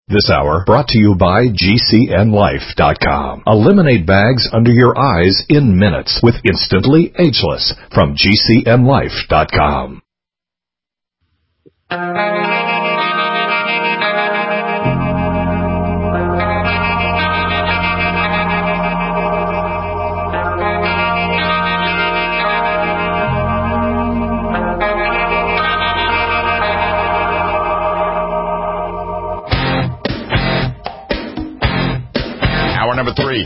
This hour brought to you by GCNLife.com. Eliminate bags under your eyes in minutes with Instantly Ageless from GCNLife.com. Number 3.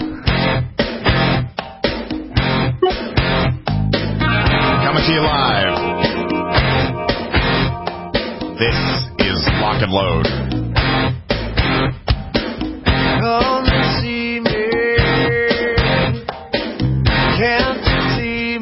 Coming to you live. This is Lock and Load. Come and see me. Can't you see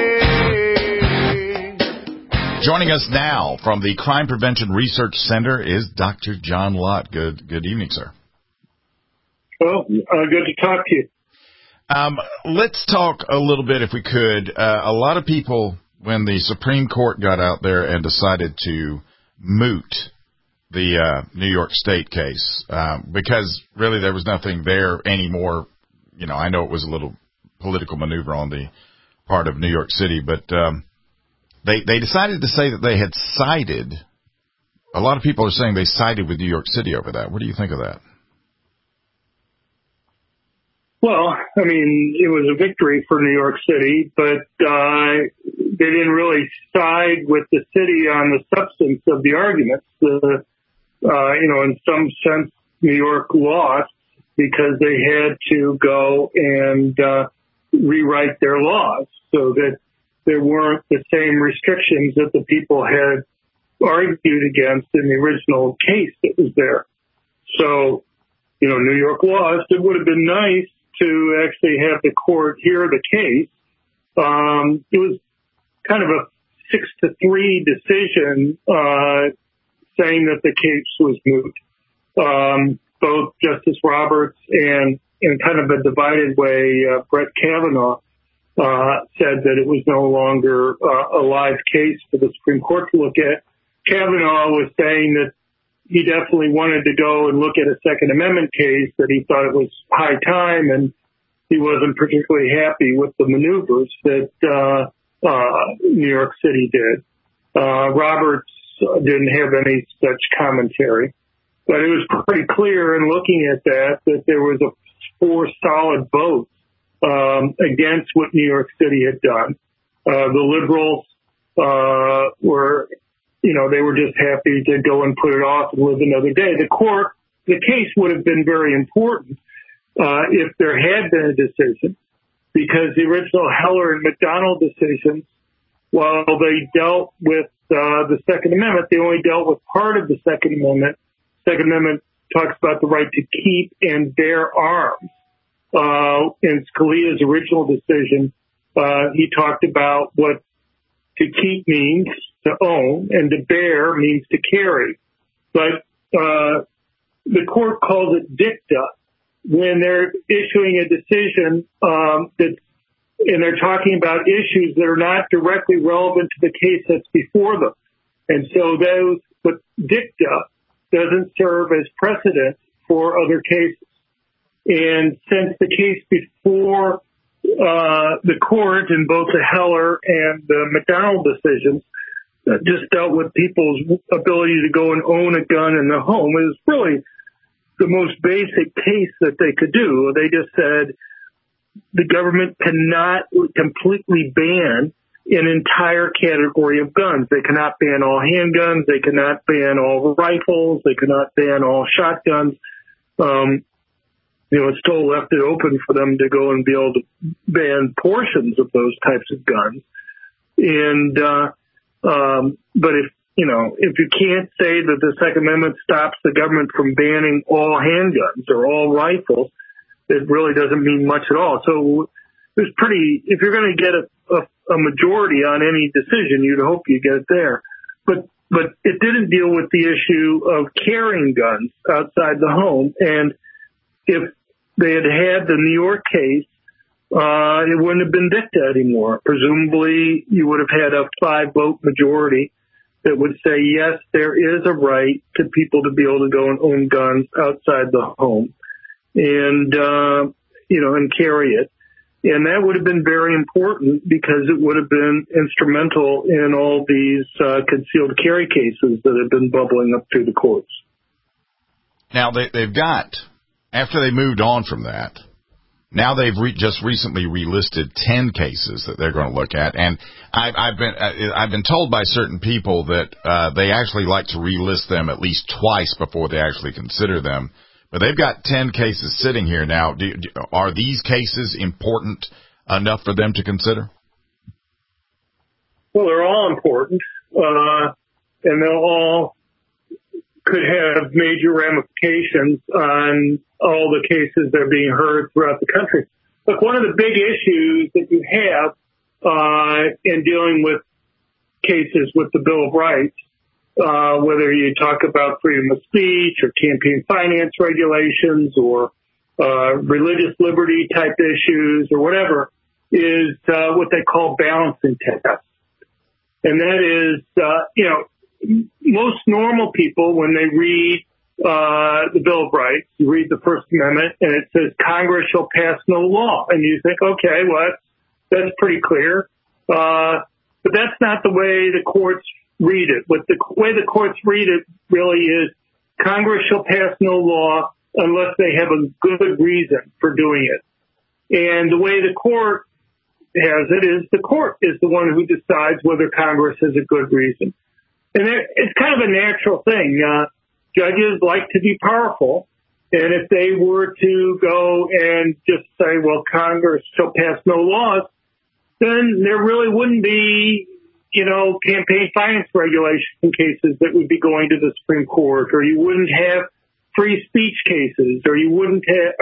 me? Joining us now from the Crime Prevention Research Center is Dr. John Lott. Good evening, sir. Well, good to talk to you. Let's talk a little bit, if we could. A lot of people, when the Supreme Court got out there and decided to moot the New York State case, because really there was nothing there anymore. You know, I know it was a little political maneuver on the part of New York City, but they decided to say that they had sided. A lot of people are saying they sided with New York City over that. What do you think of that? Well, I mean, it was a victory for New York City, but they didn't really side with the city on the substance of the arguments. In some sense, New York lost because they had to go and rewrite their laws so that there weren't the same restrictions that the people had argued against in the original case that was there. So, New York lost. It would have been nice to actually have the court hear the case. It was kind of a 6-3 decision saying that the case was moot. Both Justice Roberts and in kind of a divided way, Brett Kavanaugh said that it was no longer a live case for the Supreme Court to look at. Kavanaugh was saying that he definitely wanted to go and look at a Second Amendment case, that he thought it was high time, and he wasn't particularly happy with the maneuvers that New York City did. Roberts didn't have any such commentary, but it was pretty clear in looking at that there was 4 solid votes against what New York City had done. The liberals were... they were just happy to go and put it off and live another day. The case would have been very important if there had been a decision, because the original Heller and McDonald decisions, while they dealt with the Second Amendment, they only dealt with part of the Second Amendment. Second Amendment talks about the right to keep and bear arms. In Scalia's original decision, he talked about what to keep means to own, and to bear means to carry. But the court calls it dicta when they're issuing a decision and they're talking about issues that are not directly relevant to the case that's before them. And so but dicta doesn't serve as precedent for other cases. And since the case before the court in both the Heller and the McDonald decisions just dealt with people's ability to go and own a gun in the home, it was really the most basic case that they could do. They just said the government cannot completely ban an entire category of guns. They cannot ban all handguns. They cannot ban all rifles. They cannot ban all shotguns. It still left it open for them to go and be able to ban portions of those types of guns. And, but if you can't say that the Second Amendment stops the government from banning all handguns or all rifles, it really doesn't mean much at all. So it's if you're going to get a majority on any decision, you'd hope you get it there. But it didn't deal with the issue of carrying guns outside the home. And if they had the New York case, it wouldn't have been dicta anymore. Presumably, you would have had a 5-vote majority, that would say, yes, there is a right to people to be able to go and own guns outside the home and, and carry it. And that would have been very important because it would have been instrumental in all these concealed carry cases that have been bubbling up through the courts. Now, they've got, after they moved on from that, now they've just recently relisted 10 cases that they're going to look at, and I've been told by certain people that they actually like to relist them at least twice before they actually consider them. But they've got 10 cases sitting here now. Are these cases important enough for them to consider? Well, they're all important, and they'll all could have major ramifications on all the cases that are being heard throughout the country. Look, one of the big issues that you have in dealing with cases with the Bill of Rights, whether you talk about freedom of speech or campaign finance regulations or religious liberty type issues or whatever, is what they call balancing tests. And that is, most normal people, when they read the Bill of Rights, you read the First Amendment, and it says Congress shall pass no law. And you think, okay, well, that's pretty clear. But that's not the way the courts read it. But the way the courts read it really is Congress shall pass no law unless they have a good reason for doing it. And the way the court has it is the court is the one who decides whether Congress has a good reason. And it's kind of a natural thing. Judges like to be powerful. And if they were to go and just say, well, Congress shall pass no laws, then there really wouldn't be, campaign finance regulation cases that would be going to the Supreme Court, or you wouldn't have free speech cases, or you wouldn't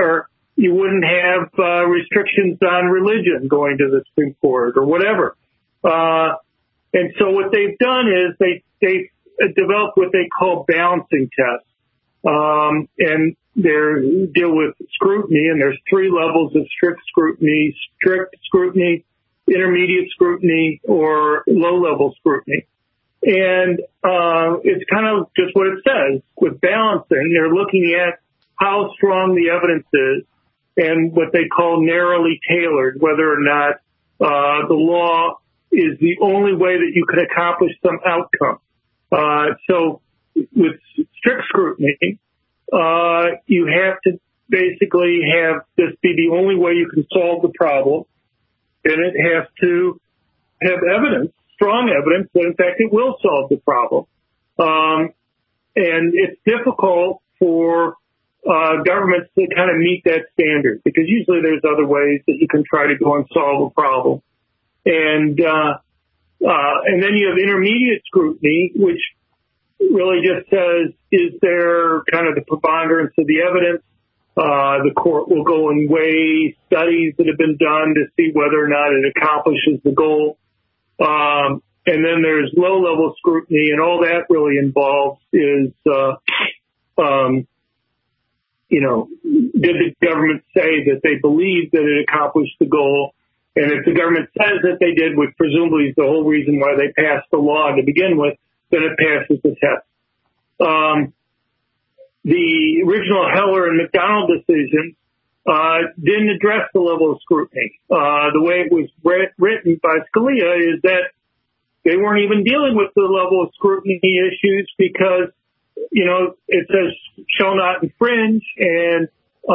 have restrictions on religion going to the Supreme Court or whatever. And so what they've done is they've developed what they call balancing tests. And they deal with scrutiny, and there's 3 levels of strict scrutiny, intermediate scrutiny, or low-level scrutiny. And it's kind of just what it says. With balancing, they're looking at how strong the evidence is and what they call narrowly tailored, whether or not the law is the only way that you can accomplish some outcome. So with strict scrutiny, you have to basically have this be the only way you can solve the problem, and it has to have evidence, strong evidence, that in fact it will solve the problem. And it's difficult for governments to kind of meet that standard, because usually there's other ways that you can try to go and solve a problem. And then you have intermediate scrutiny, which really just says, is there kind of the preponderance of the evidence? The court will go and weigh studies that have been done to see whether or not it accomplishes the goal. And then there's low-level scrutiny, and all that really involves is, did the government say that they believe that it accomplished the goal? And if the government says that they did, which presumably is the whole reason why they passed the law to begin with, then it passes the test. The original Heller and McDonald decision didn't address the level of scrutiny. The way it was written by Scalia is that they weren't even dealing with the level of scrutiny issues because, it says shall not infringe, and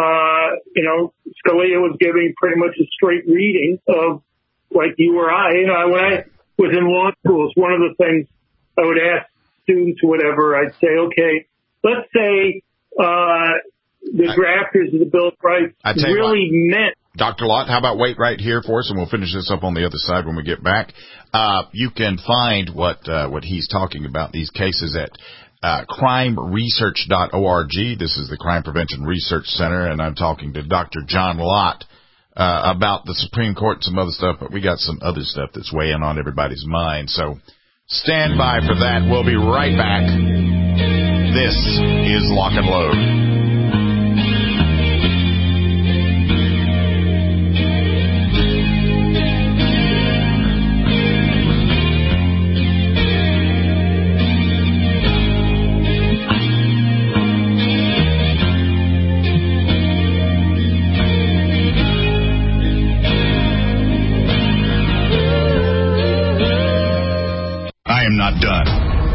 Scalia was giving pretty much a straight reading of, like you or I. When I was in law schools, one of the things I would ask students or whatever, I'd say, okay, let's say the drafters of the Bill of Rights really meant. Dr. Lott, how about wait right here for us, and we'll finish this up on the other side when we get back. You can find what he's talking about, these cases, at crimeresearch.org. This is the Crime Prevention Research Center, and I'm talking to Dr. John Lott about the Supreme Court and some other stuff, but we got some other stuff that's weighing on everybody's mind. So stand by for that. We'll be right back. This is Lock and Load.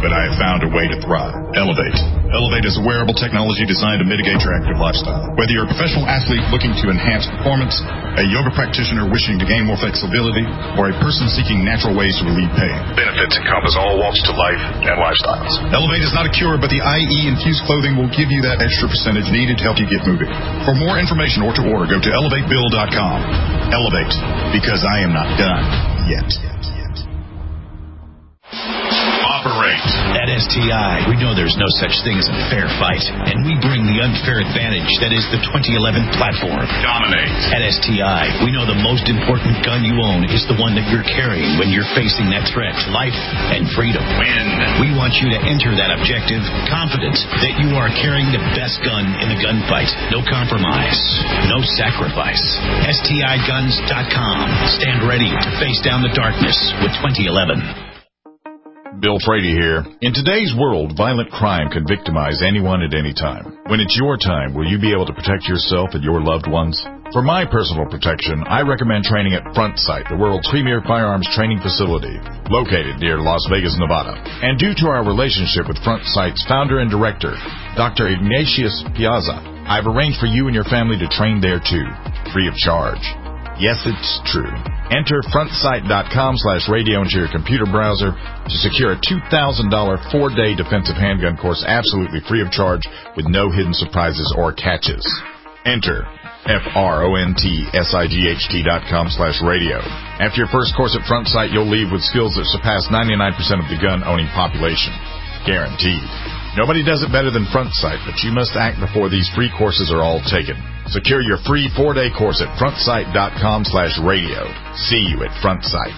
but I have found a way to thrive. Elevate. Elevate is a wearable technology designed to mitigate your active lifestyle. Whether you're a professional athlete looking to enhance performance, a yoga practitioner wishing to gain more flexibility, or a person seeking natural ways to relieve pain, benefits encompass all walks to life and lifestyles. Elevate is not a cure, but the IE-infused clothing will give you that extra percentage needed to help you get moving. For more information or to order, go to elevatebill.com. Elevate, because I am not done yet. Operate. At STI, we know there's no such thing as a fair fight, and we bring the unfair advantage that is the 2011 platform. Dominate. At STI, we know the most important gun you own is the one that you're carrying when you're facing that threat to life and freedom. Win. We want you to enter that objective confident that you are carrying the best gun in the gunfight. No compromise, no sacrifice. STIguns.com. Stand ready to face down the darkness with 2011. Bill Frady here. In today's world, violent crime can victimize anyone at any time. When it's your time, will you be able to protect yourself and your loved ones? For my personal protection, I recommend training at Front Sight, the world's premier firearms training facility, located near Las Vegas, Nevada. And due to our relationship with Front Sight's founder and director, Dr. Ignatius Piazza, I've arranged for you and your family to train there too, free of charge. Yes, it's true. Enter frontsight.com/radio into your computer browser to secure a $2,000 4-day defensive handgun course absolutely free of charge with no hidden surprises or catches. Enter frontsight.com/radio. After your first course at Front Sight, you'll leave with skills that surpass 99% of the gun-owning population. Guaranteed. Nobody does it better than Front Sight, but you must act before these free courses are all taken. Secure your free 4-day course at frontsight.com/radio. See you at Front Sight.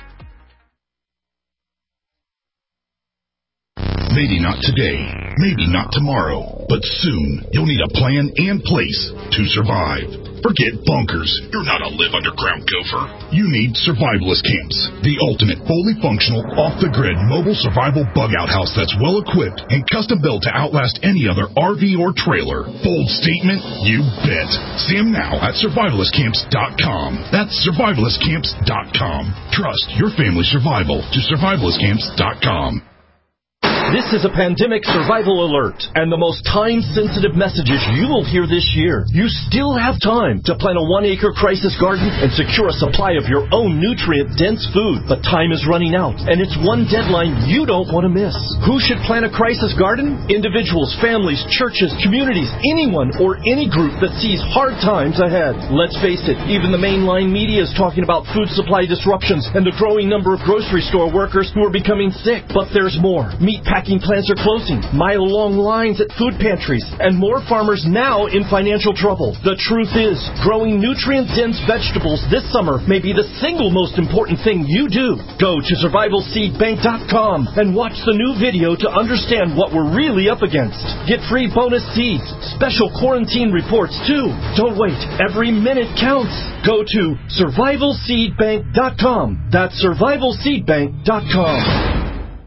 Maybe not today, maybe not tomorrow, but soon you'll need a plan and place to survive. Forget bunkers. You're not a live underground gopher. You need survivalist camps, the ultimate fully functional, off-the-grid mobile survival bug-out house that's well-equipped and custom-built to outlast any other RV or trailer. Bold statement? You bet. See them now at survivalistcamps.com. That's survivalistcamps.com. Trust your family's survival to survivalistcamps.com. This is a pandemic survival alert, and the most time-sensitive messages you will hear this year. You still have time to plant a 1-acre crisis garden and secure a supply of your own nutrient-dense food. But time is running out, and it's one deadline you don't want to miss. Who should plant a crisis garden? Individuals, families, churches, communities, anyone or any group that sees hard times ahead. Let's face it, even the mainline media is talking about food supply disruptions and the growing number of grocery store workers who are becoming sick. But there's more. Meatpacking plants are closing, mile-long lines at food pantries, and more farmers now in financial trouble. The truth is, growing nutrient-dense vegetables this summer may be the single most important thing you do. Go to survivalseedbank.com and watch the new video to understand what we're really up against. Get free bonus seeds, special quarantine reports too. Don't wait. Every minute counts. Go to survivalseedbank.com. That's survivalseedbank.com.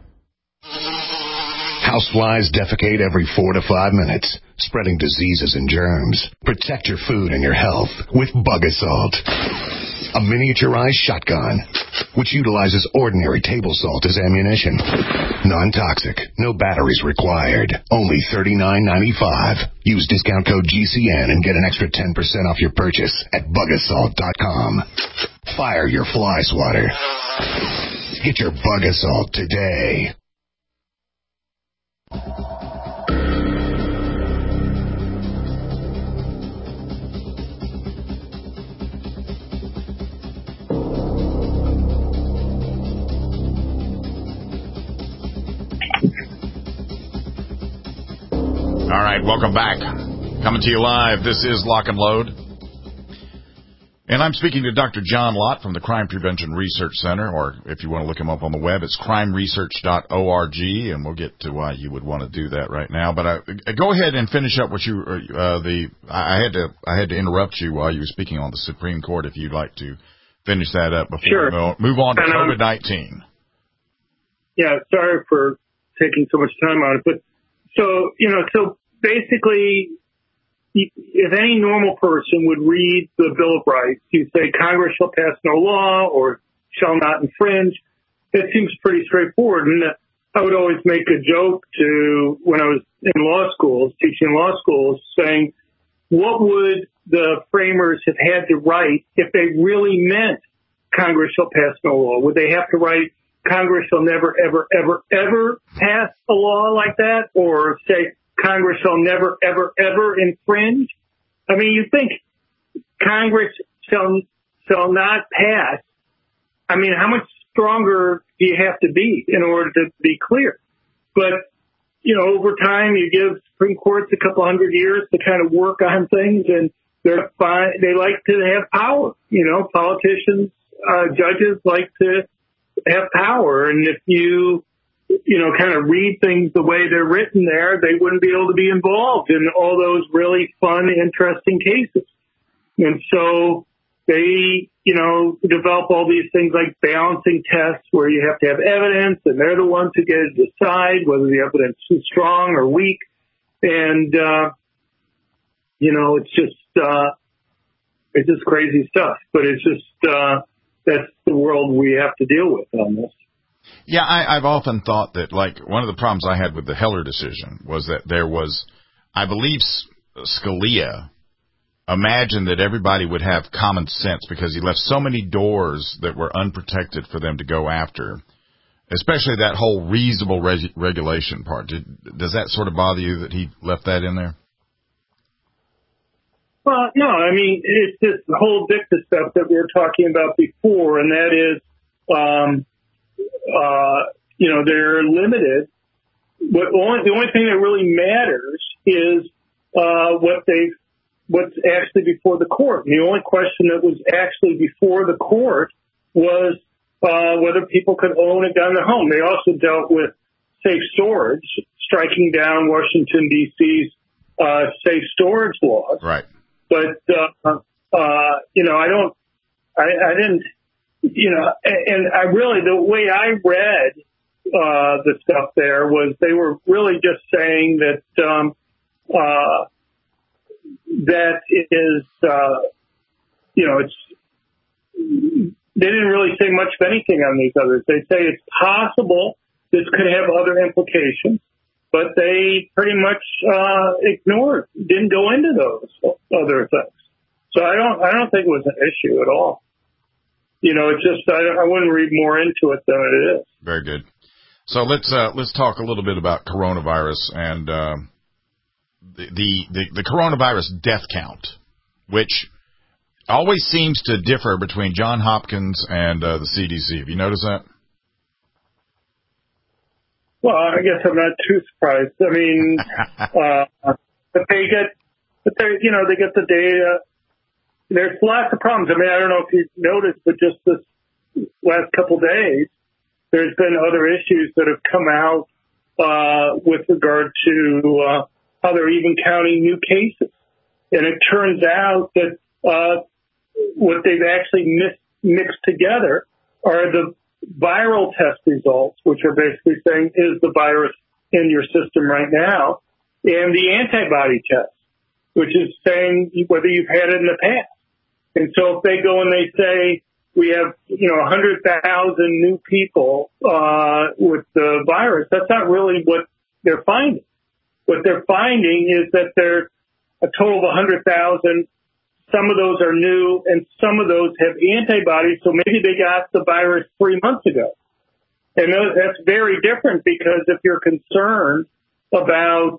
Houseflies defecate every 4 to 5 minutes, spreading diseases and germs. Protect your food and your health with Bug Assault, a miniaturized shotgun which utilizes ordinary table salt as ammunition. Non-toxic, no batteries required. Only $39.95. Use discount code GCN and get an extra 10% off your purchase at bugassault.com. Fire your fly swatter. Get your Bug Assault today. All right, welcome back. Coming to you live. This is Lock and Load. And I'm speaking to Dr. John Lott from the Crime Prevention Research Center, or if you want to look him up on the web, it's crimeresearch.org, and we'll get to why you would want to do that right now. But go ahead and finish up what you I had to interrupt you while you were speaking on the Supreme Court. If you'd like to finish that up before we move on to COVID-19. Yeah, sorry for taking so much time on it, but so basically, if any normal person would read the Bill of Rights, you say Congress shall pass no law or shall not infringe. It seems pretty straightforward. And I would always make a joke to when I was in law schools, teaching law schools, saying, what would the framers have had to write if they really meant Congress shall pass no law? Would they have to write Congress shall never, ever, ever, ever pass a law like that? Or say Congress shall never, ever, ever infringe? I mean, you think Congress shall not pass. I mean, how much stronger do you have to be in order to be clear? But, you know, over time, you give Supreme Courts a couple hundred years to kind of work on things, and they like to have power. You know, politicians, judges like to have power. And if you know, kind of read things the way they're written there, they wouldn't be able to be involved in all those really fun, interesting cases. And so they, you know, develop all these things like balancing tests where you have to have evidence, and they're the ones who get to decide whether the evidence is strong or weak. And, you know, it's just crazy stuff. But it's just, that's the world we have to deal with on this. Yeah, I've often thought that, like, one of the problems I had with the Heller decision was that there was, I believe, Scalia imagined that everybody would have common sense because he left so many doors that were unprotected for them to go after, especially that whole reasonable regulation part. Does that sort of bother you that he left that in there? Well, no, I mean, it's this whole dicta stuff that we were talking about before, and that is, you know, they're limited. But the only thing that really matters is what's actually before the court. And the only question that was actually before the court was whether people could own a gun in their home. They also dealt with safe storage, striking down Washington, D.C.'s safe storage laws. Right. But, you know, I didn't, you know, and I really, the way I read the stuff there was they were really just saying that that is, you know, they didn't really say much of anything on these others. They say it's possible this could have other implications, but they pretty much ignored, didn't go into those other things. So I don't think it was an issue at all. You know, it's just I wouldn't read more into it than it is. Very good. So let's talk a little bit about coronavirus and the coronavirus death count, which always seems to differ between Johns Hopkins and the CDC. Have you noticed that? Well, I guess I'm not too surprised. I mean, but they get the data. There's lots of problems. I mean, I don't know if you've noticed, but just this last couple of days, there's been other issues that have come out with regard to how they're even counting new cases. And it turns out that what they've actually mixed together are the viral test results, which are basically saying, is the virus in your system right now, and the antibody test, which is saying whether you've had it in the past. And so if they go and they say, we have, 100,000 new people with the virus, that's not really what they're finding. What they're finding is that there's a total of 100,000. Some of those are new, and some of those have antibodies, so maybe they got the virus 3 months ago. And that's very different, because if you're concerned about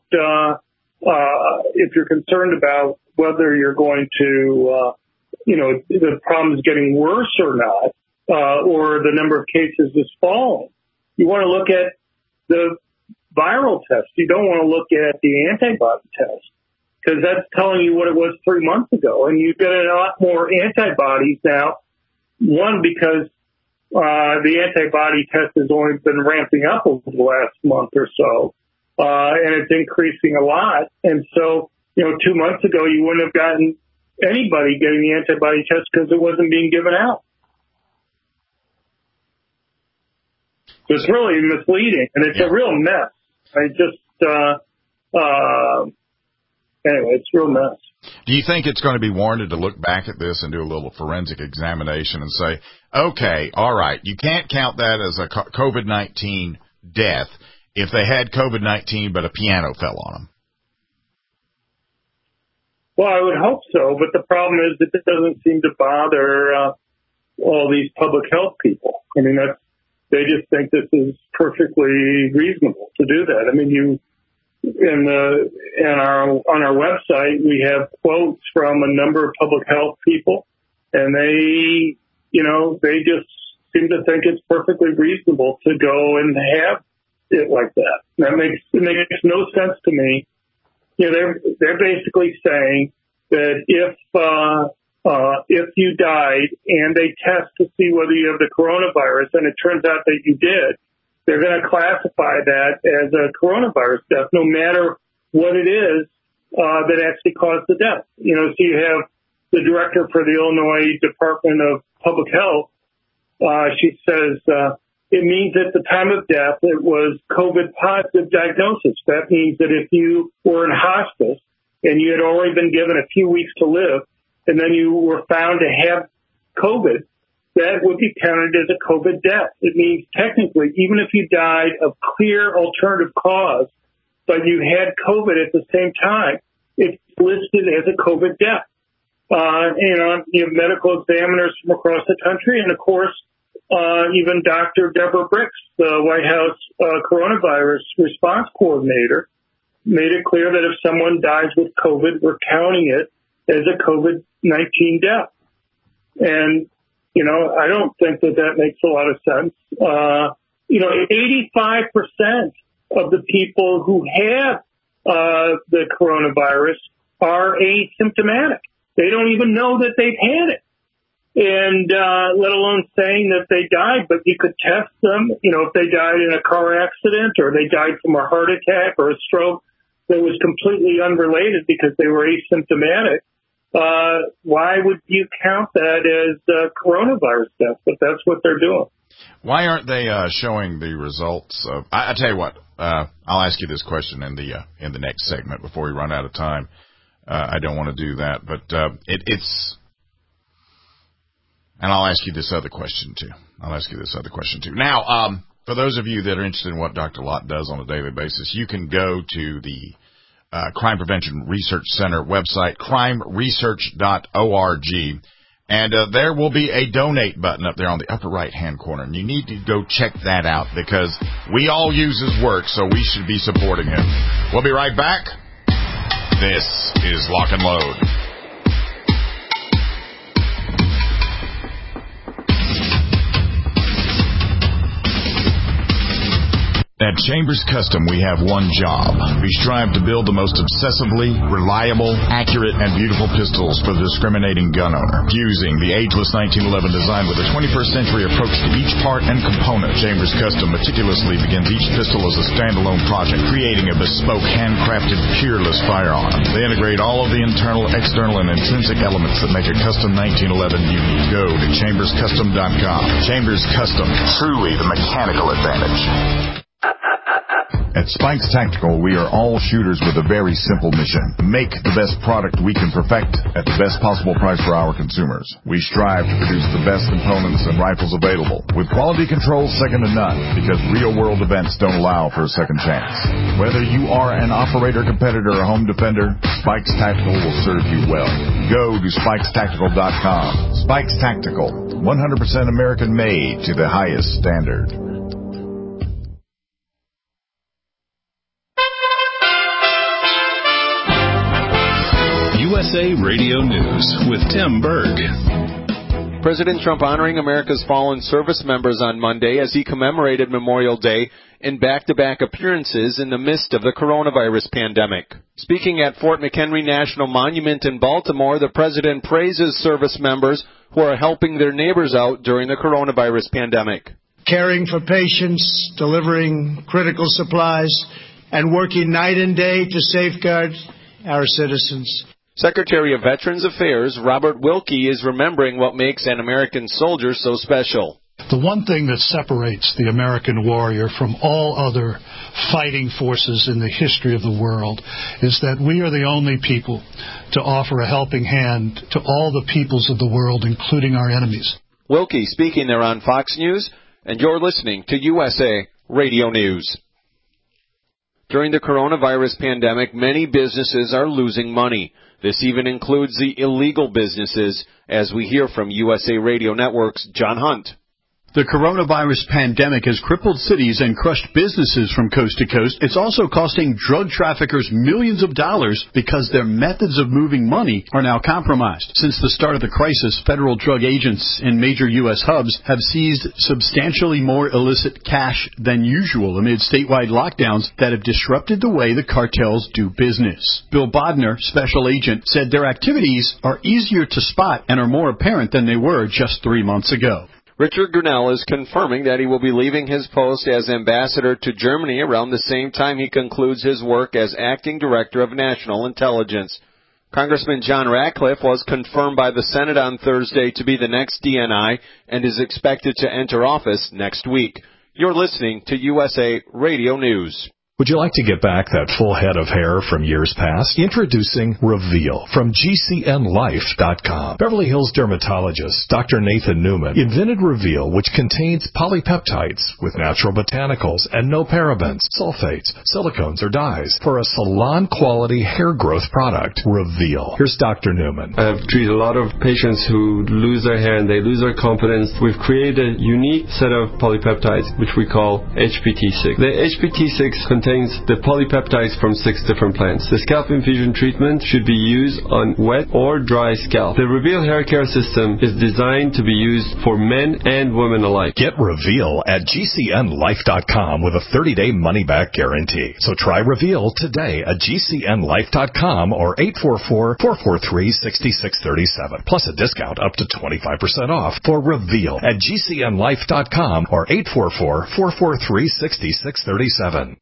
whether you're going to, the problem is getting worse or not, or the number of cases is falling, you want to look at the viral test. You don't want to look at the antibody test, because that's telling you what it was 3 months ago. And you've got a lot more antibodies now. One, because the antibody test has only been ramping up over the last month or so, and it's increasing a lot. And so, 2 months ago, you wouldn't have gotten anybody getting the antibody test because it wasn't being given out. So it's really misleading, and it's a real mess. Anyway, it's a real mess. Do you think it's going to be warranted to look back at this and do a little forensic examination and say, okay, all right, you can't count that as a COVID-19 death, if they had COVID-19 but a piano fell on them? Well, I would hope so, but the problem is that it doesn't seem to bother all these public health people. I mean, they just think this is perfectly reasonable to do that. I mean, on our website, we have quotes from a number of public health people, and they just seem to think it's perfectly reasonable to go and have it like that. It makes no sense to me. They're basically saying that if you died and they test to see whether you have the coronavirus and it turns out that you did, they're going to classify that as a coronavirus death, no matter what it is that actually caused the death. So you have the director for the Illinois Department of Public Health. She says it means at the time of death it was COVID positive diagnosis. That means that if you were in hospice and you had already been given a few weeks to live, and then you were found to have COVID, that would be counted as a COVID death. It means technically, even if you died of clear alternative cause, but you had COVID at the same time, it's listed as a COVID death. You have medical examiners from across the country, and of course, even Dr. Deborah Birx, the White House coronavirus response coordinator, made it clear that if someone dies with COVID, we're counting it as a COVID-19 death. And, I don't think that makes a lot of sense. 85% of the people who have the coronavirus are asymptomatic. They don't even know that they've had it. And let alone saying that they died, but you could test them, if they died in a car accident or they died from a heart attack or a stroke that was completely unrelated because they were asymptomatic. Why would you count that as coronavirus death? But that's what they're doing. Why aren't they showing the results of? I tell you what, I'll ask you this question in the next segment before we run out of time. I don't want to do that, but it's. And I'll ask you this other question too. Now, for those of you that are interested in what Dr. Lott does on a daily basis, you can go to the Crime Prevention Research Center website, crimeresearch.org, and there will be a donate button up there on the upper right-hand corner, and you need to go check that out because we all use his work, so we should be supporting him. We'll be right back. This is Lock and Load. At Chambers Custom, we have one job. We strive to build the most obsessively reliable, accurate, and beautiful pistols for the discriminating gun owner. Fusing the ageless 1911 design with a 21st century approach to each part and component, Chambers Custom meticulously begins each pistol as a standalone project, creating a bespoke, handcrafted, peerless firearm. They integrate all of the internal, external, and intrinsic elements that make a custom 1911 unique. Go to chamberscustom.com. Chambers Custom, truly the mechanical advantage. At Spikes Tactical, we are all shooters with a very simple mission: make the best product we can perfect at the best possible price for our consumers. We strive to produce the best components and rifles available, with quality control second to none, because real-world events don't allow for a second chance. Whether you are an operator, competitor, or home defender, Spikes Tactical will serve you well. Go to spikestactical.com. Spikes Tactical, 100% American-made to the highest standard. USA Radio News with Tim Berg. President Trump honoring America's fallen service members on Monday as he commemorated Memorial Day in back-to-back appearances in the midst of the coronavirus pandemic. Speaking at Fort McHenry National Monument in Baltimore, the president praises service members who are helping their neighbors out during the coronavirus pandemic. Caring for patients, delivering critical supplies, and working night and day to safeguard our citizens. Secretary of Veterans Affairs Robert Wilkie is remembering what makes an American soldier so special. The one thing that separates the American warrior from all other fighting forces in the history of the world is that we are the only people to offer a helping hand to all the peoples of the world, including our enemies. Wilkie speaking there on Fox News, and you're listening to USA Radio News. During the coronavirus pandemic, many businesses are losing money. This even includes the illegal businesses, as we hear from USA Radio Network's John Hunt. The coronavirus pandemic has crippled cities and crushed businesses from coast to coast. It's also costing drug traffickers millions of dollars because their methods of moving money are now compromised. Since the start of the crisis, federal drug agents in major U.S. hubs have seized substantially more illicit cash than usual amid statewide lockdowns that have disrupted the way the cartels do business. Bill Bodner, special agent, said their activities are easier to spot and are more apparent than they were just 3 months ago. Richard Grinnell is confirming that he will be leaving his post as ambassador to Germany around the same time he concludes his work as acting director of national intelligence. Congressman John Ratcliffe was confirmed by the Senate on Thursday to be the next DNI and is expected to enter office next week. You're listening to USA Radio News. Would you like to get back that full head of hair from years past? Introducing Reveal from GCNLife.com. Beverly Hills dermatologist Dr. Nathan Newman invented Reveal, which contains polypeptides with natural botanicals and no parabens, sulfates, silicones, or dyes for a salon-quality hair growth product. Reveal. Here's Dr. Newman. I've treated a lot of patients who lose their hair and they lose their confidence. We've created a unique set of polypeptides, which we call HPT6. The HPT6 contains the polypeptides from 6 different plants. The scalp infusion treatment should be used on wet or dry scalp. The Reveal hair care system is designed to be used for men and women alike. Get Reveal at GCNLife.com with a 30-day money-back guarantee. So try Reveal today at GCNLife.com or 844-443-6637. Plus a discount up to 25% off for Reveal at GCNLife.com or 844-443-6637.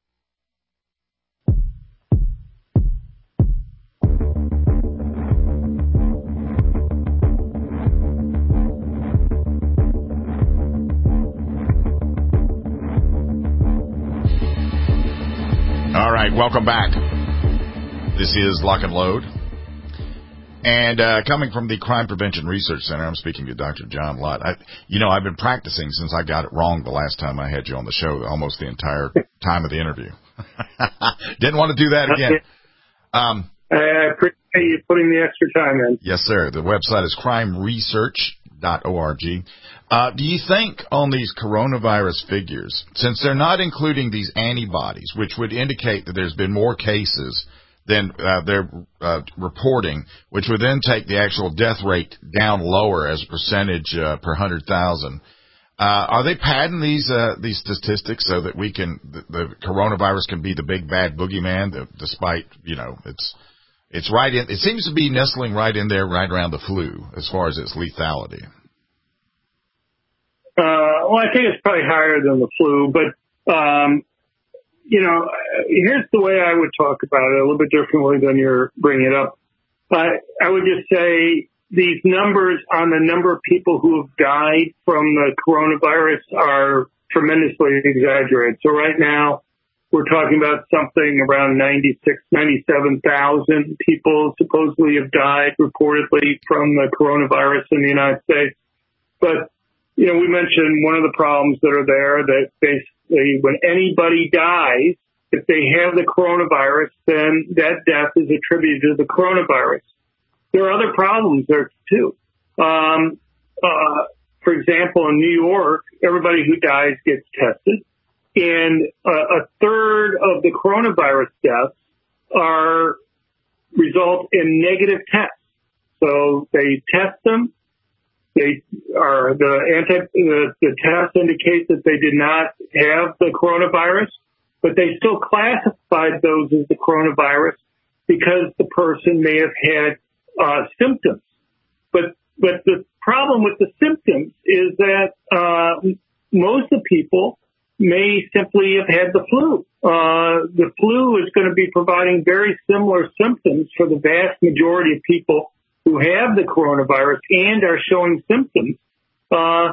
All right, welcome back. This is Lock and Load. And coming from the Crime Prevention Research Center, I'm speaking to Dr. John Lott. I've been practicing since I got it wrong the last time I had you on the show, almost the entire time of the interview. Didn't want to do that again. I appreciate you putting the extra time in. Yes, sir. The website is crimeresearch.org. Do you think on these coronavirus figures, since they're not including these antibodies, which would indicate that there's been more cases than they're reporting, which would then take the actual death rate down lower as a percentage per 100,000, are they padding these statistics so that the coronavirus can be the big bad boogeyman, despite, it's right in, it seems to be nestling right in there, right around the flu as far as its lethality? Well, I think it's probably higher than the flu, but, here's the way I would talk about it a little bit differently than you're bringing it up. I would just say these numbers on the number of people who have died from the coronavirus are tremendously exaggerated. So right now, we're talking about something around 97,000 people supposedly have died reportedly from the coronavirus in the United States. But, we mentioned one of the problems that are there, that basically when anybody dies, if they have the coronavirus, then that death is attributed to the coronavirus. There are other problems there too. For example, in New York, everybody who dies gets tested, and a third of the coronavirus deaths result in negative tests. So they test them. The test indicates that they did not have the coronavirus, but they still classified those as the coronavirus because the person may have had symptoms. But the problem with the symptoms is that most of the people may simply have had the flu. The flu is going to be providing very similar symptoms for the vast majority of people who have the coronavirus and are showing symptoms. So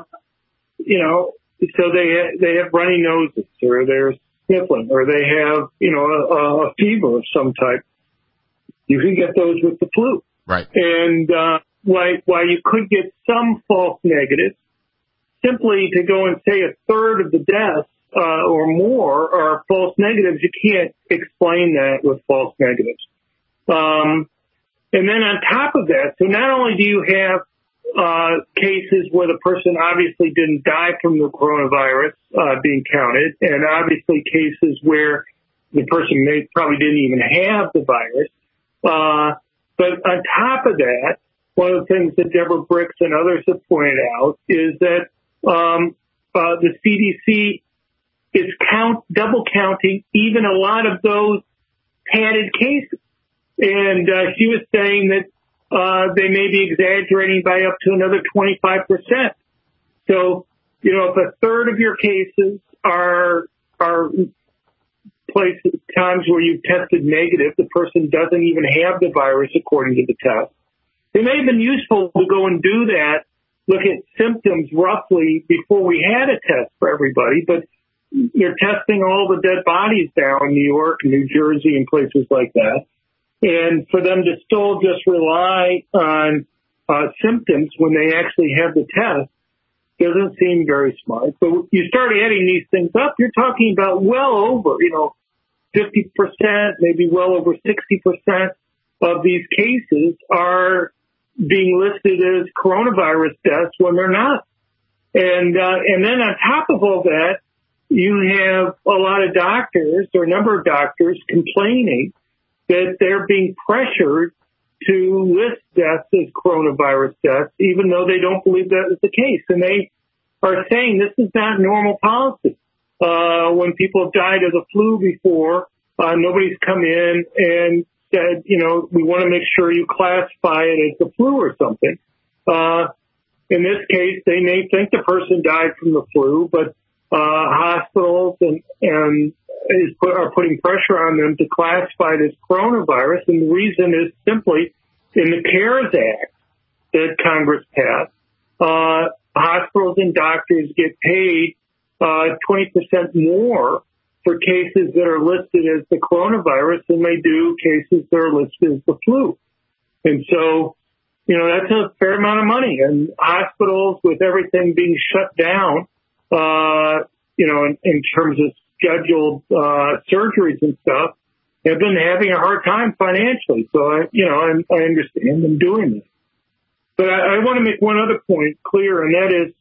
they have runny noses, or they're sniffling, or they have, a fever of some type. You can get those with the flu. Right. And while you could get some false negatives, simply to go and say a third of the deaths or more are false negatives, you can't explain that with false negatives. And then on top of that, so not only do you have cases where the person obviously didn't die from the coronavirus being counted, and obviously cases where the person probably didn't even have the virus. But on top of that, one of the things that Deborah Bricks and others have pointed out is that the CDC is double counting even a lot of those padded cases. And she was saying that they may be exaggerating by up to another 25%. So, if a third of your cases are times where you've tested negative, the person doesn't even have the virus according to the test. It may have been useful to go and do that, look at symptoms roughly before we had a test for everybody, but they're testing all the dead bodies now in New York and New Jersey and places like that. And for them to still just rely on symptoms when they actually have the test doesn't seem very smart. But you start adding these things up, you're talking about well over, 50%, maybe well over 60% of these cases are being listed as coronavirus deaths when they're not. And then on top of all that, you have a lot of doctors or a number of doctors complaining that they're being pressured to list deaths as coronavirus deaths, even though they don't believe that is the case. And they are saying this is not normal policy. When people have died of the flu before, nobody's come in and said, we want to make sure you classify it as the flu or something. In this case, they may think the person died from the flu, but hospitals are putting pressure on them to classify it as coronavirus. And the reason is simply in the CARES Act that Congress passed, hospitals and doctors get paid 20% more for cases that are listed as the coronavirus than they do cases that are listed as the flu. And so, that's a fair amount of money. And hospitals, with everything being shut down, in terms of scheduled surgeries and stuff, have been having a hard time financially. So, I understand them doing this. But I want to make one other point clear, and that is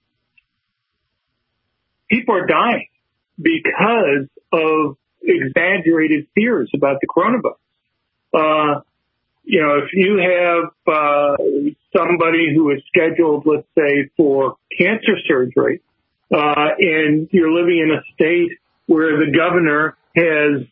people are dying because of exaggerated fears about the coronavirus. If you have somebody who is scheduled, let's say, for cancer surgery, and you're living in a state where the governor has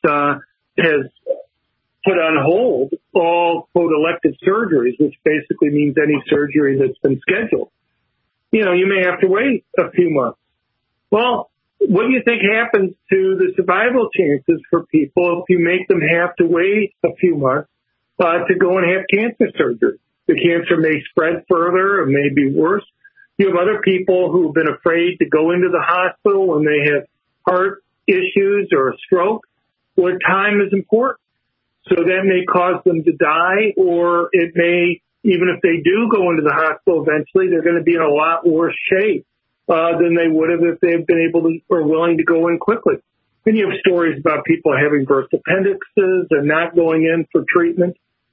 put on hold all, quote, elective surgeries, which basically means any surgery that's been scheduled, you may have to wait a few months. Well, what do you think happens to the survival chances for people if you make them have to wait a few months to go and have cancer surgery? The cancer may spread further or may be worse. You have other people who have been afraid to go into the hospital when they have heart issues or a stroke, where time is important. So that may cause them to die, or it may, even if they do go into the hospital eventually, they're going to be in a lot worse shape than they would have if they had been able to or willing to go in quickly. Then you have stories about people having burst appendixes and not going in for treatment.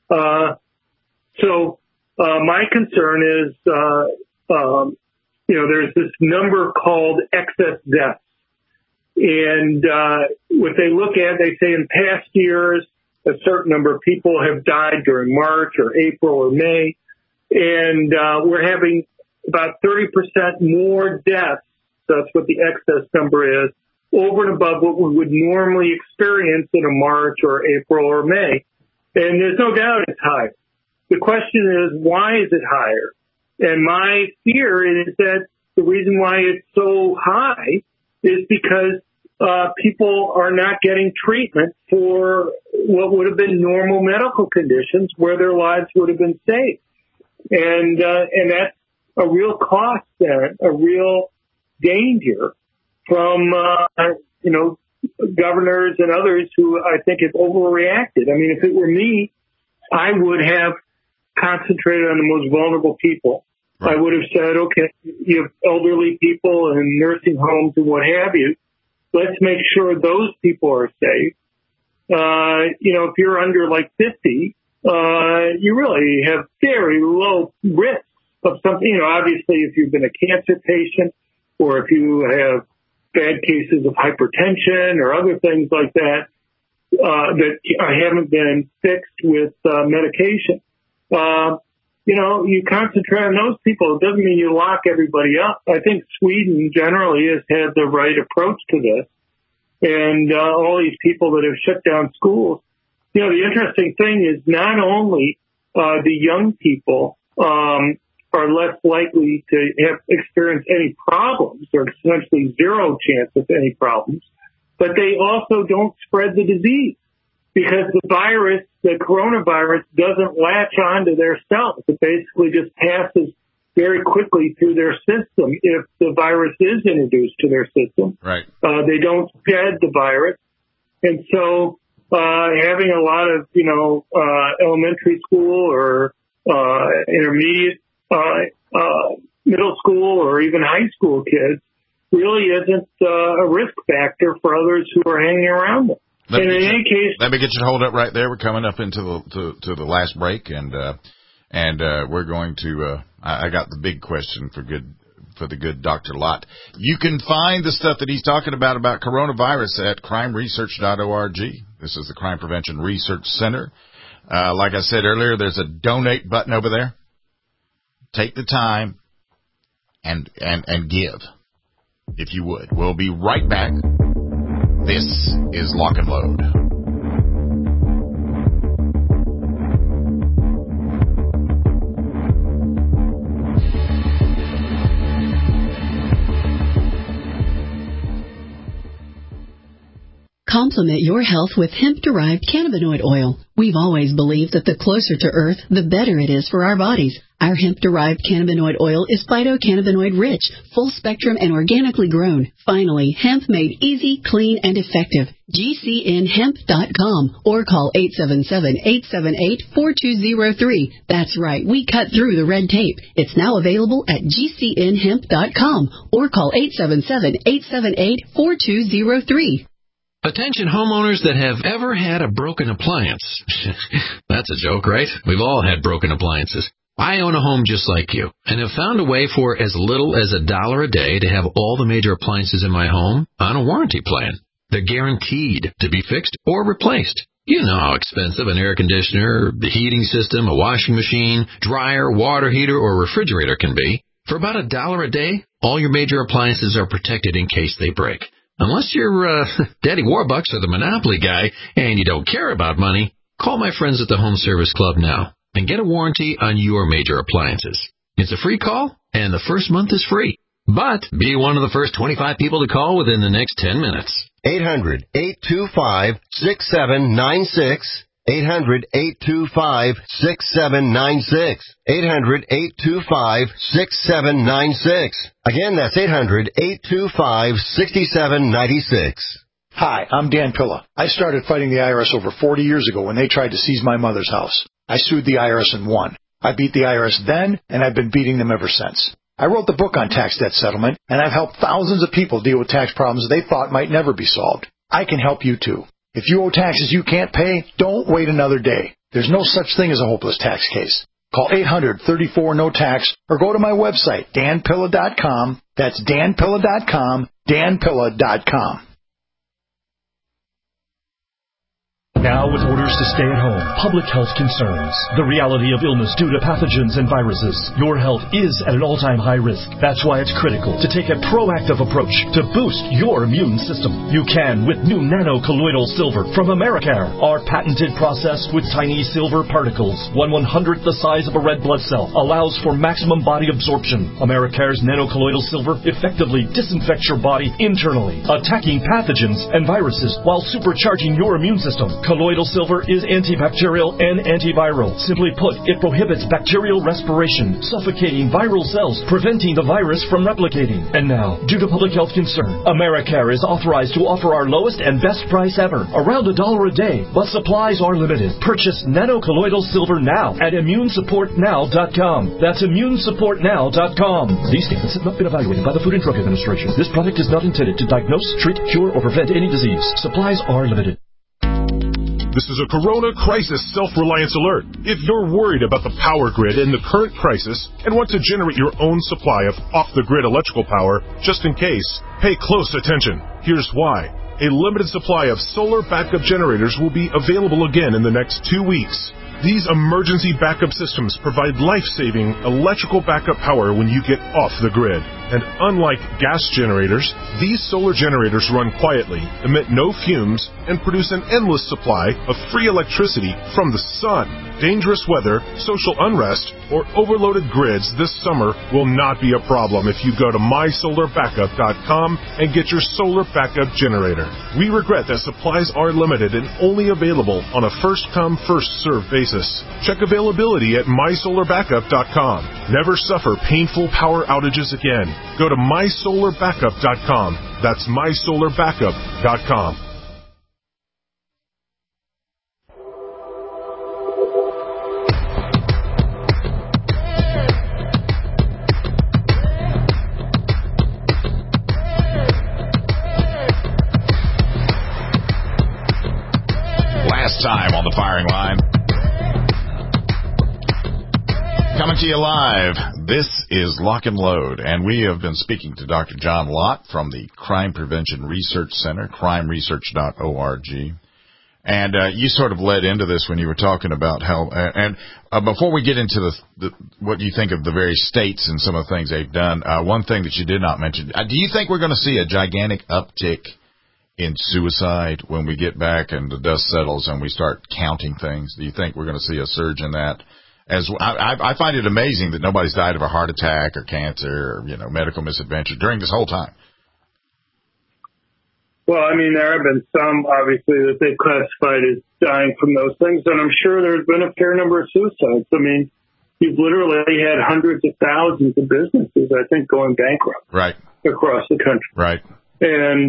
So my concern is, there's this number called excess deaths. And what they look at, they say in past years, a certain number of people have died during March or April or May. And we're having about 30% more deaths. That's what the excess number is, over and above what we would normally experience in a March or April or May. And there's no doubt it's higher. The question is, why is it higher? And my fear is that the reason why it's so high is because people are not getting treatment for what would have been normal medical conditions where their lives would have been saved. And that's a real cost then, a real danger from, governors and others who I think have overreacted. I mean, if it were me, I would have concentrated on the most vulnerable people. Right. I would have said, okay, you have elderly people in nursing homes and what have you. let's make sure those people are safe. If you're under like 50, you really have very low risk of something. Obviously, if you've been a cancer patient or if you have bad cases of hypertension or other things like that that haven't been fixed with medication, you concentrate on those people. It doesn't mean you lock everybody up. I think Sweden generally has had the right approach to this. And all these people that have shut down schools. The interesting thing is not only the young people are less likely to have experienced any problems, or essentially zero chance of any problems, but they also don't spread the disease because the coronavirus doesn't latch onto their cells. It basically just passes very quickly through their system if the virus is introduced to their system. Right. They don't spread the virus. And so having a lot of, elementary school or intermediate, middle school or even high school kids really isn't a risk factor for others who are hanging around them. Let me get you to hold up right there. We're coming up into the last break, and we're going to. I got the big question for the good Dr. Lott. You can find the stuff that he's talking about coronavirus at crimeresearch.org. This is the Crime Prevention Research Center. Like I said earlier, there's a donate button over there. Take the time and give, if you would. We'll be right back. This is Lock and Load. Complement your health with hemp-derived cannabinoid oil. We've always believed that the closer to Earth, the better it is for our bodies. Our hemp-derived cannabinoid oil is phytocannabinoid-rich, full-spectrum, and organically grown. Finally, hemp made easy, clean, and effective. GCNhemp.com or call 877-878-4203. That's right, we cut through the red tape. It's now available at GCNhemp.com or call 877-878-4203. Attention homeowners that have ever had a broken appliance. That's a joke, right? We've all had broken appliances. I own a home just like you and have found a way for as little as $1 a day to have all the major appliances in my home on a warranty plan. They're guaranteed to be fixed or replaced. You know how expensive an air conditioner, the heating system, a washing machine, dryer, water heater, or refrigerator can be. For about $1 a day, all your major appliances are protected in case they break. Unless you're Daddy Warbucks or the Monopoly guy and you don't care about money, call my friends at the Home Service Club now and get a warranty on your major appliances. It's a free call, and the first month is free. But be one of the first 25 people to call within the next 10 minutes. 800-825-6796. 800-825-6796. 800-825-6796. Again, that's 800-825-6796. Hi, I'm Dan Pilla. I started fighting the IRS over 40 years ago when they tried to seize my mother's house. I sued the IRS and won. I beat the IRS then, and I've been beating them ever since. I wrote the book on tax debt settlement, and I've helped thousands of people deal with tax problems they thought might never be solved. I can help you too. If you owe taxes you can't pay, don't wait another day. There's no such thing as a hopeless tax case. Call 800-34-NO-TAX or go to my website, danpilla.com. That's danpilla.com, danpilla.com. Now with orders to stay at home, public health concerns, the reality of illness due to pathogens and viruses, your health is at an all-time high risk. That's why it's critical to take a proactive approach to boost your immune system. You can with new nano-colloidal silver from Americare. Our patented process with tiny silver particles, 1/100th the size of a red blood cell, allows for maximum body absorption. Americare's nano-colloidal silver effectively disinfects your body internally, attacking pathogens and viruses while supercharging your immune system. Colloidal silver is antibacterial and antiviral. Simply put, it prohibits bacterial respiration, suffocating viral cells, preventing the virus from replicating. And now, due to public health concern, Americare is authorized to offer our lowest and best price ever, around $1 a day, but supplies are limited. Purchase nanocolloidal silver now at immunesupportnow.com. That's immunesupportnow.com. These statements have not been evaluated by the Food and Drug Administration. This product is not intended to diagnose, treat, cure, or prevent any disease. Supplies are limited. This is a Corona Crisis Self-Reliance Alert. If you're worried about the power grid in the current crisis and want to generate your own supply of off-the-grid electrical power, just in case, pay close attention. Here's why. A limited supply of solar backup generators will be available again in the next 2 weeks. These emergency backup systems provide life-saving electrical backup power when you get off the grid. And unlike gas generators, these solar generators run quietly, emit no fumes, and produce an endless supply of free electricity from the sun. Dangerous weather, social unrest, or overloaded grids this summer will not be a problem if you go to mysolarbackup.com and get your solar backup generator. We regret that supplies are limited and only available on a first-come, first-served basis. Check availability at mysolarbackup.com. Never suffer painful power outages again. Go to mysolarbackup.com. That's mysolarbackup.com. Last time on the firing line. Coming to you live, this is Lock and Load, and we have been speaking to Dr. John Lott from the Crime Prevention Research Center, crimeresearch.org. And you sort of led into this when you were talking about how, before we get into what you think of the various states and some of the things they've done, one thing that you did not mention, do you think we're going to see a gigantic uptick in suicide when we get back and the dust settles and we start counting things? Do you think we're going to see a surge in that? As I find it amazing that nobody's died of a heart attack or cancer or, medical misadventure during this whole time. Well, I mean, there have been some, obviously, that they've classified as dying from those things, and I'm sure there's been a fair number of suicides. I mean, you've literally had hundreds of thousands of businesses, I think, going bankrupt. Right. Across the country. Right. And,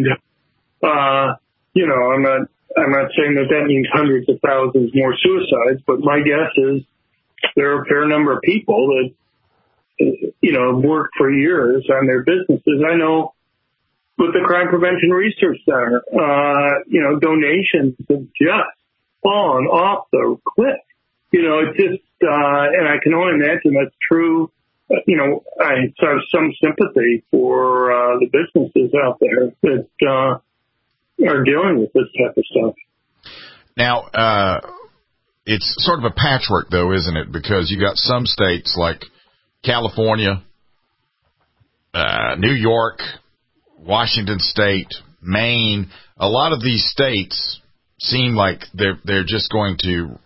I'm not saying that means hundreds of thousands more suicides, but my guess is there are a fair number of people that, have worked for years on their businesses. I know with the Crime Prevention Research Center, donations have just fallen off the cliff. It's just, and I can only imagine that's true. I have some sympathy for the businesses out there that are dealing with this type of stuff. Now, it's sort of a patchwork, though, isn't it? Because you got some states like California, New York, Washington State, Maine. A lot of these states seem like they're just going to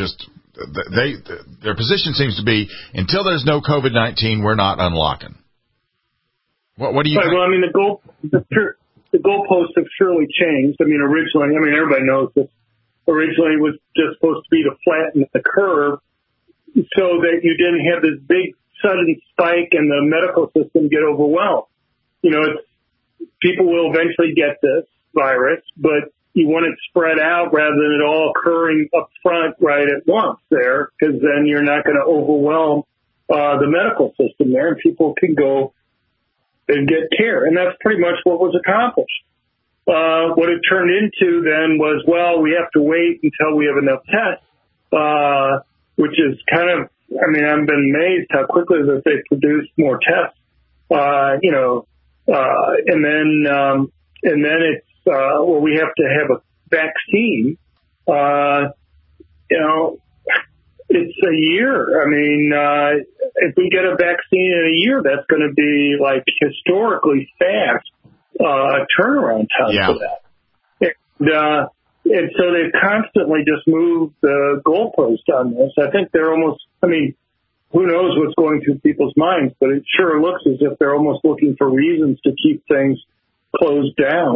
their position seems to be until there's no COVID-19, we're not unlocking. What do you think? Well, I mean, the goalposts have surely changed. I mean, originally, everybody knows this. Originally, it was just supposed to be to flatten the curve so that you didn't have this big sudden spike and the medical system get overwhelmed. People will eventually get this virus, but you want it spread out rather than it all occurring up front right at once there, because then you're not going to overwhelm the medical system there, and people can go and get care. And that's pretty much what was accomplished. What it turned into then was, well, we have to wait until we have enough tests, which is kind of, I've been amazed how quickly that they produced more tests, and then it's, we have to have a vaccine. It's a year. If we get a vaccine in a year, that's going to be like historically fast turnaround time for that. And so they've constantly just moved the goalpost on this. I think they're almost, who knows what's going through people's minds, but it sure looks as if they're almost looking for reasons to keep things closed down.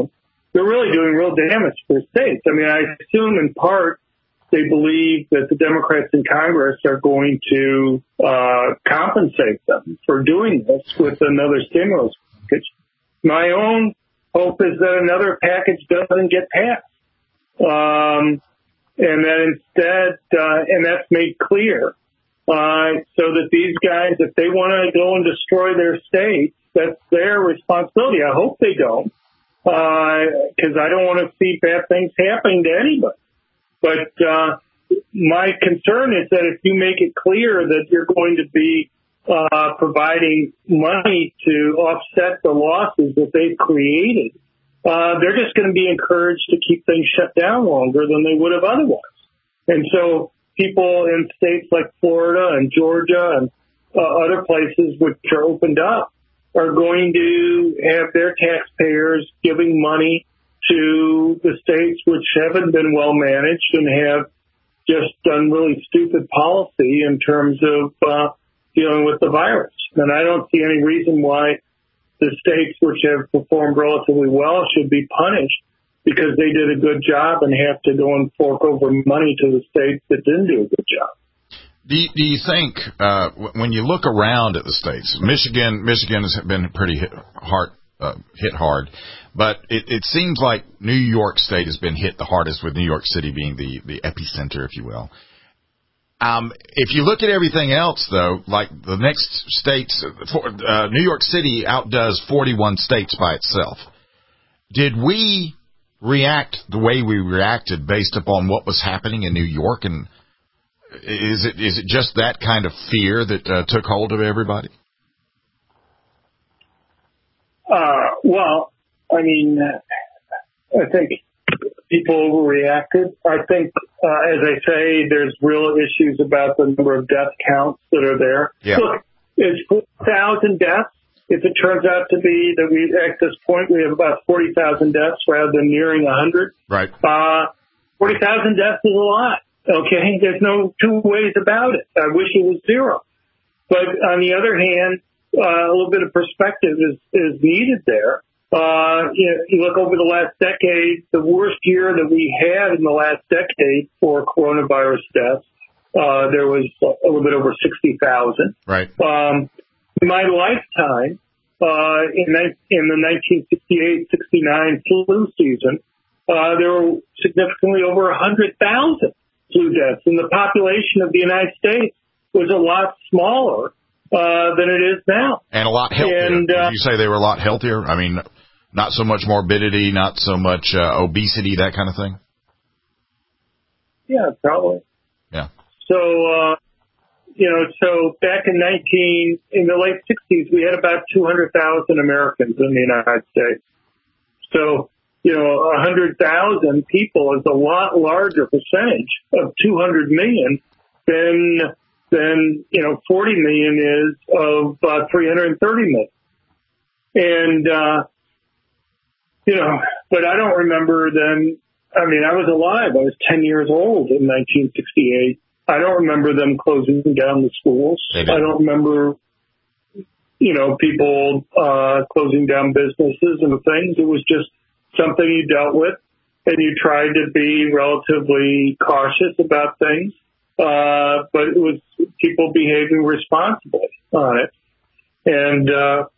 they're really doing real damage to their states. I mean, I assume in part they believe that the Democrats in Congress are going to compensate them for doing this with another stimulus package. My own hope is that another package doesn't get passed. And that instead, and that's made clear, so that these guys, if they want to go and destroy their states, that's their responsibility. I hope they don't, because I don't want to see bad things happening to anybody. But my concern is that if you make it clear that you're going to be providing money to offset the losses that they've created, they're just going to be encouraged to keep things shut down longer than they would have otherwise. And so people in states like Florida and Georgia and other places which are opened up are going to have their taxpayers giving money to the states which haven't been well managed and have just done really stupid policy in terms of dealing with the virus. And I don't see any reason why the states which have performed relatively well should be punished because they did a good job and have to go and fork over money to the states that didn't do a good job. Do you think when you look around at the states, Michigan has been pretty hit hard, but it seems like New York State has been hit the hardest, with New York City being the epicenter, if you will. If you look at everything else, though, like the next states, New York City outdoes 41 states by itself. Did we react the way we reacted based upon what was happening in New York? And is it just that kind of fear that took hold of everybody? Well, I mean, I think people overreacted. I think, as I say, there's real issues about the number of death counts that are there. Yeah. Look, it's 4,000 deaths. If it turns out to be that we, at this point, we have about 40,000 deaths rather than nearing 100. Right. 40,000 deaths is a lot. Okay. There's no two ways about it. I wish it was zero. But on the other hand, a little bit of perspective is needed there. You look over the last decade, the worst year that we had in the last decade for coronavirus deaths, there was a little bit over 60,000. Right. In my lifetime, in the 1968-69 flu season, there were significantly over 100,000 flu deaths, and the population of the United States was a lot smaller than it is now. And a lot healthier. And, Did you say they were a lot healthier? I mean, not so much morbidity, not so much obesity, that kind of thing? Yeah, probably. Yeah. So, so back in the late 60s, we had about 200,000 Americans in the United States. So, 100,000 people is a lot larger percentage of 200 million than 40 million is of 330 million. And, but I don't remember them. I mean, I was alive. I was 10 years old in 1968. I don't remember them closing down the schools. I don't remember, people closing down businesses and things. It was just something you dealt with, and you tried to be relatively cautious about things. But it was people behaving responsibly on it. And,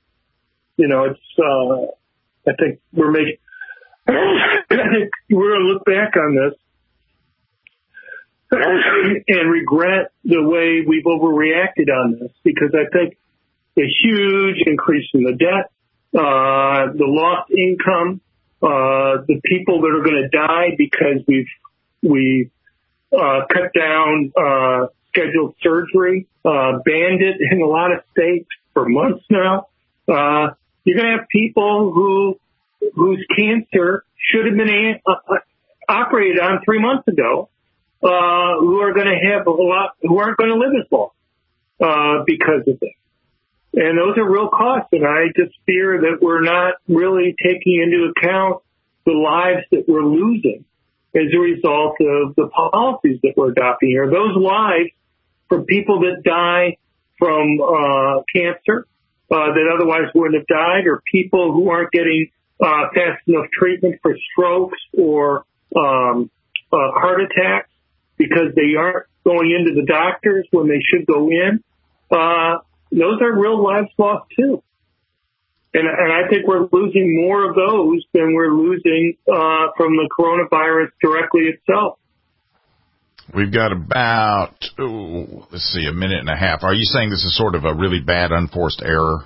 I think we're going to look back on this and regret the way we've overreacted on this, because I think a huge increase in the debt, the lost income, the people that are going to die because we've cut down scheduled surgery, banned it in a lot of states for months now. You're going to have people whose cancer should have been operated on 3 months ago, who are going to have who aren't going to live as long because of this. And those are real costs, and I just fear that we're not really taking into account the lives that we're losing as a result of the policies that we're adopting here. Those lives for people that die from cancer that otherwise wouldn't have died, or people who aren't getting fast enough treatment for strokes or heart attacks because they aren't going into the doctors when they should go in. Those are real lives lost too. And I think we're losing more of those than we're losing from the coronavirus directly itself. We've got about, a minute and a half. Are you saying this is sort of a really bad unforced error?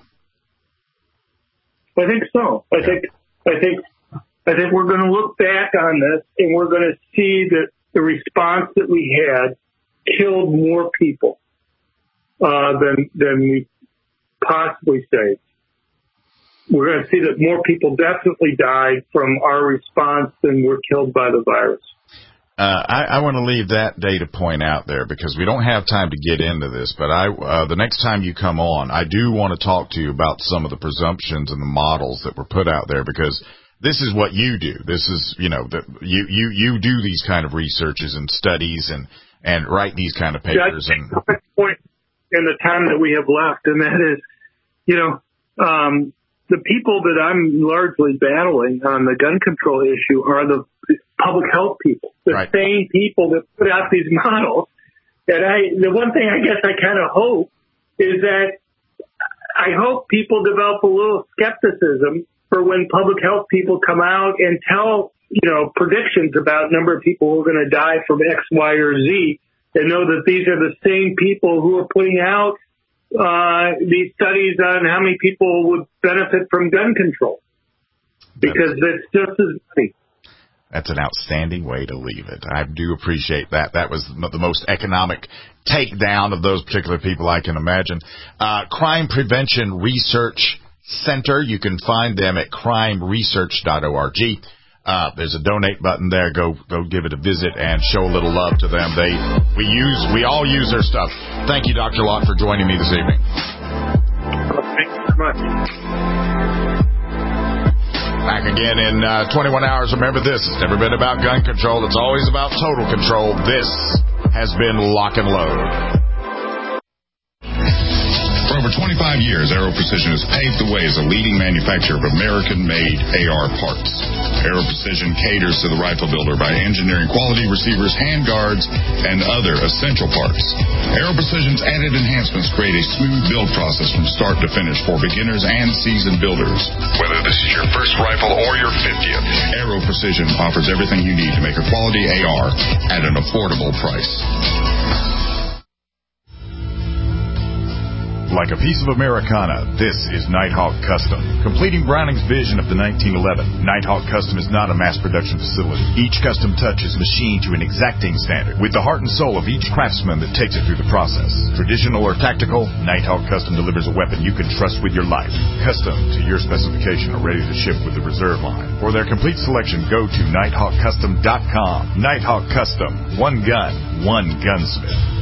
I think so. I think we're going to look back on this and we're going to see that the response that we had killed more people than we possibly saved. We're going to see that more people definitely died from our response than were killed by the virus. I want to leave that data point out there because we don't have time to get into this, but the next time you come on, I do want to talk to you about some of the presumptions and the models that were put out there because this is what you do. This is, you do these kind of researches and studies and write these kind of papers. Yeah, I think the point in the time that we have left, and that is, the people that I'm largely battling on the gun control issue are the public health people, the same people that put out these models. And the one thing I guess I kind of hope is that I hope people develop a little skepticism for when public health people come out and tell, predictions about number of people who are going to die from X, Y, or Z, and know that these are the same people who are putting out these studies on how many people would benefit from gun control, because it's just as many. That's an outstanding way to leave it. I do appreciate that. That was the most economic takedown of those particular people I can imagine. Crime Prevention Research Center. You can find them at crimeresearch.org. There's a donate button there. Go give it a visit and show a little love to them. We all use their stuff. Thank you, Dr. Lott, for joining me this evening. Thank you so much. Back again in 21 hours. Remember, this has never been about gun control. It's always about total control. This has been Lock and Load. For over 25 years, Aero Precision has paved the way as a leading manufacturer of American-made AR parts. Aero Precision caters to the rifle builder by engineering quality receivers, handguards, and other essential parts. Aero Precision's added enhancements create a smooth build process from start to finish for beginners and seasoned builders. Whether this is your first rifle or your 50th, Aero Precision offers everything you need to make a quality AR at an affordable price. Like a piece of Americana, this is Nighthawk Custom. Completing Browning's vision of the 1911, Nighthawk Custom is not a mass production facility. Each custom touch is machined to an exacting standard, with the heart and soul of each craftsman that takes it through the process. Traditional or tactical, Nighthawk Custom delivers a weapon you can trust with your life. Custom to your specification or ready to ship with the reserve line. For their complete selection, go to nighthawkcustom.com. Nighthawk Custom. One gun, one gunsmith.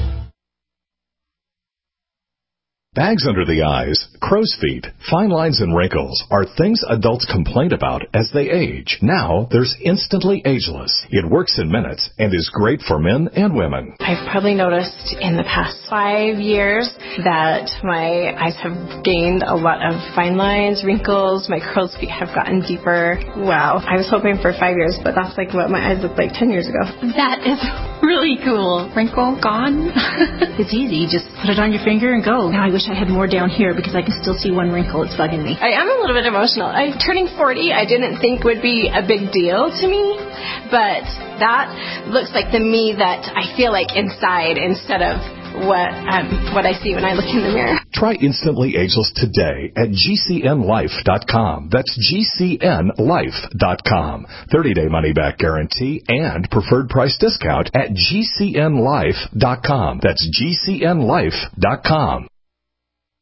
Bags under the eyes, crow's feet, fine lines and wrinkles are things adults complain about as they age. Now, there's Instantly Ageless. It works in minutes and is great for men and women. I've probably noticed in the past 5 years that my eyes have gained a lot of fine lines, wrinkles, my crow's feet have gotten deeper. Wow. I was hoping for 5 years, but that's like what my eyes looked like 10 years ago. That is really cool. Wrinkle gone. It's easy. You just put it on your finger and go. Now I wish I had more down here because I can still see one wrinkle. It's bugging me. I am a little bit emotional. Turning 40, I didn't think would be a big deal to me, but that looks like the me that I feel like inside instead of what I see when I look in the mirror. Try Instantly Ageless today at GCNlife.com. That's GCNlife.com. 30-day money-back guarantee and preferred price discount at GCNlife.com. That's GCNlife.com.